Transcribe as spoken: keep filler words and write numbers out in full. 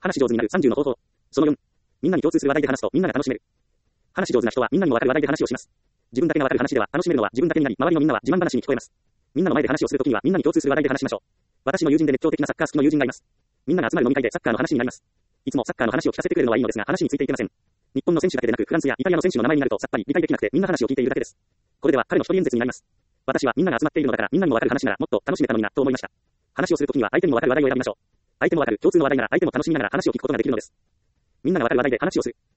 話し上手になるさんじゅうの方法。そのよん。みんなに共通する話題で話すとみんなが楽しめる。話し上手な人はみんなにもわかる話題で話をします。自分だけがわかる話では楽しめるのは自分だけになり、周りのみんなは自慢話に聞こえます。みんなの前で話をするときにはみんなに共通する話題で話しましょう。私の友人で熱狂的なサッカー好きの友人がいます。みんなが集まる飲み会でサッカーの話になります。いつもサッカーの話を聞かせてくれるのはいいのですが、話についていけません。日本の選手だけでなくフランスやイタリアの選手の名前になるとさっぱり理解できなくてみんな話を聞いているだけです。これでは彼の一人演説になります。私はみんなが集まっているのだからみんなにもわかる話ならもっと楽しめたのになと思いました。話をするときには相手にもわかる話題を選びましょう。相手もわかる共通の話題なら相手も楽しみながら話を聞くことができるのです。みんながわかる話題で話をする。